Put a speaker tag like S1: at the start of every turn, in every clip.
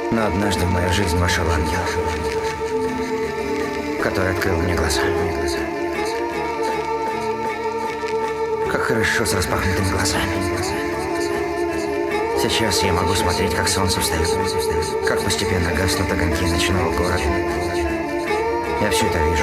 S1: Но однажды в мою жизнь вошел ангел, который открыл мне глаза. Как хорошо с распахнутыми глазами. Сейчас я могу смотреть, как солнце встает, как постепенно гаснут огоньки ночного города. Я все это вижу.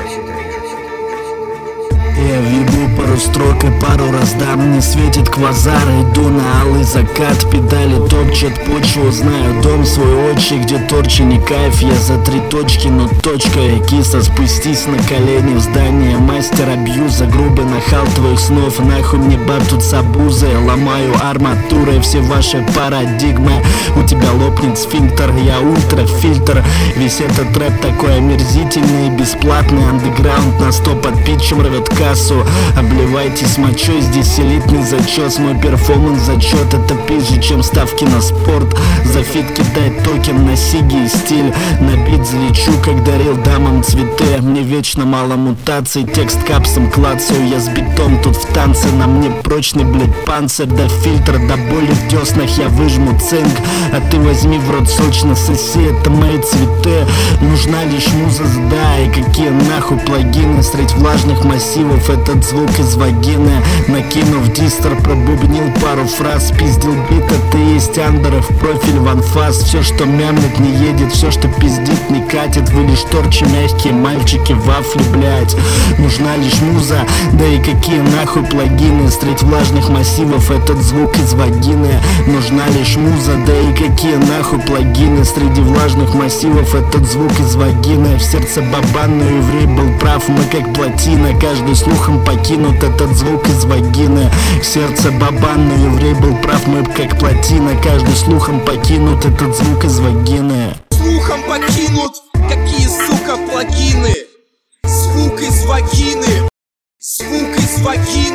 S2: Я веду пару строк и пару раздам. Не светит квазар, иду на алый закат. Педали топчат почву, знаю дом свой отчий, где торчи не кайф. Я за 3 точки, но точка и киса. Спустись на колени в здание мастер абьюза. Грубый нахал твоих снов, нахуй мне баб тут с обузой. Ломаю арматурой все ваши парадигмы. У тебя лопнет сфинктер, я ультрафильтр. Весь этот рэп такой омерзительный, бесплатный. Андеграунд на 100 под питчем рвет кассу. Обливайтесь мочой, здесь элитный зачет. Мой перформанс зачет, это пизже, чем ставки на спорт. За фит кидай токен на сиги и стиль. На бит залечу, как дарил дамам цветы. Мне вечно мало мутаций, текст капсом клацаю. Я с битом тут в танце, на мне прочный, блять, панцирь. До фильтра, до боли в деснах я выжму цинк. А ты возьми в рот сочно, соси, это мои цветы. Нужна лишь муза, да, и какие нахуй плагины. Средь влажных массивов этот звук из вагины. Накинув дистер, пробубнил пару фраз. Пиздил бит, это есть андеров, профиль в анфас. Все, что мямлет, не едет, все, что пиздит, не катит. Вы лишь торчи мягкие, мальчики, вафли, блять. Нужна лишь муза, да и какие нахуй плагины. Средь влажных массивов этот звук из вагины. Нужна лишь муза, да и какие нахуй плагины. Среди влажных массивов этот звук из вагины. В сердце бабан, но еврей был прав, мы как плотина. Каждый слухом покинут этот звук из вагины. Сердце бабан, но еврей был прав, мы как плотина. Каждый слухом покинут этот звук из вагины.
S3: Слухом покинут, какие, сука, плагины. Звук из вагины. Звук из вагины.